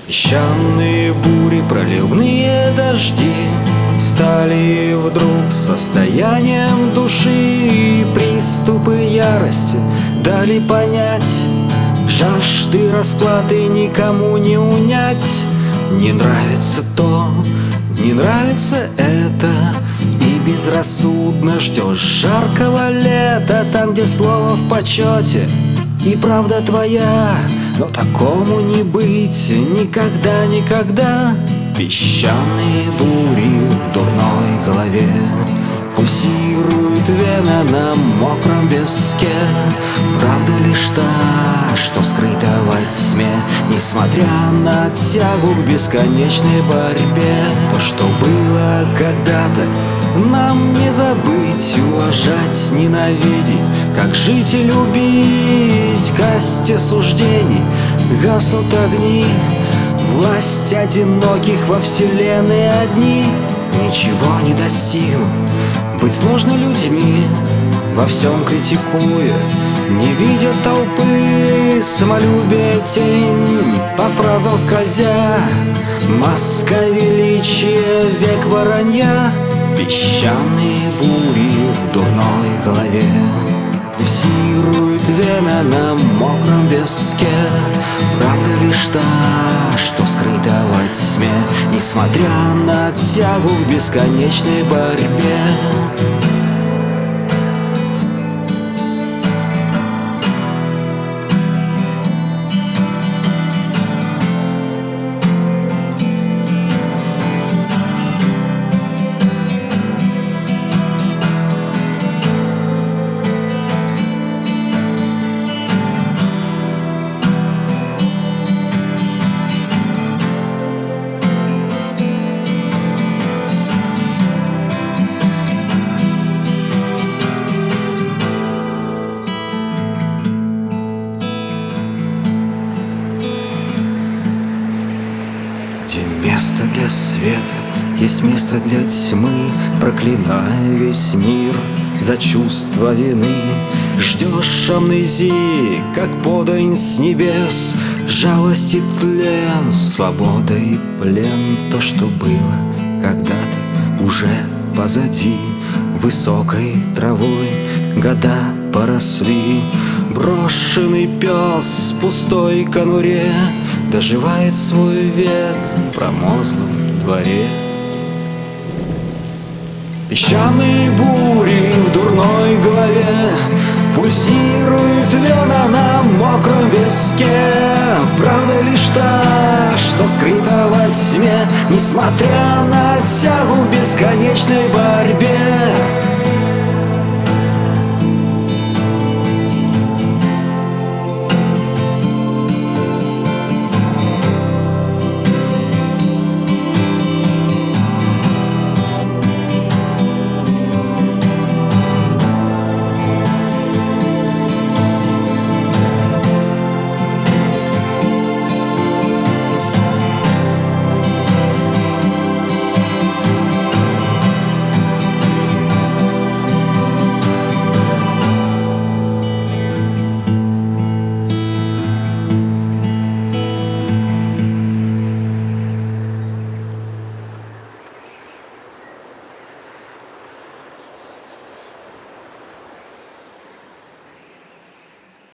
Песчаные бури, проливные дожди стали вдруг состоянием души, и приступы ярости дали понять: жажды расплаты никому не унять. Не нравится то, не нравится это, и безрассудно ждешь жаркого лета, там, где слово в почете и правда твоя. Но такому не быть никогда, никогда. Песчаные бури в дурной голове, пульсирует вена на мокром виске. Правда лишь та, что скрыта во тьме, несмотря на тягу к бесконечной борьбе. То, что было когда-то, нам не забыть, уважать, ненавидеть, как жить и любить. Касте суждений гаснут огни, власть одиноких во вселенной одни. Ничего не достигнут, быть сложно людьми, во всем критикуя, не видя толпы, самолюбие тень, по фразам скользя, маска величия, век воронья. Песчаные бури в дурной голове, пульсирует вена на мокром виске. Правда лишь та, что скрыта во тьме, несмотря на тягу к бесконечной борьбе. Где место для света, есть место для тьмы. Проклиная весь мир за чувство вины, ждешь амнезии, как подань с небес. Жалость и тлен, свобода и плен. То, что было когда-то, уже позади. Высокой травой года поросли. Брошенный пес в пустой конуре доживает свой век в промозглом дворе. Песчаные бури в дурной голове, пульсирует вена на мокром виске. Правда лишь та, что скрыта во тьме, несмотря на тягу в бесконечной борьбе.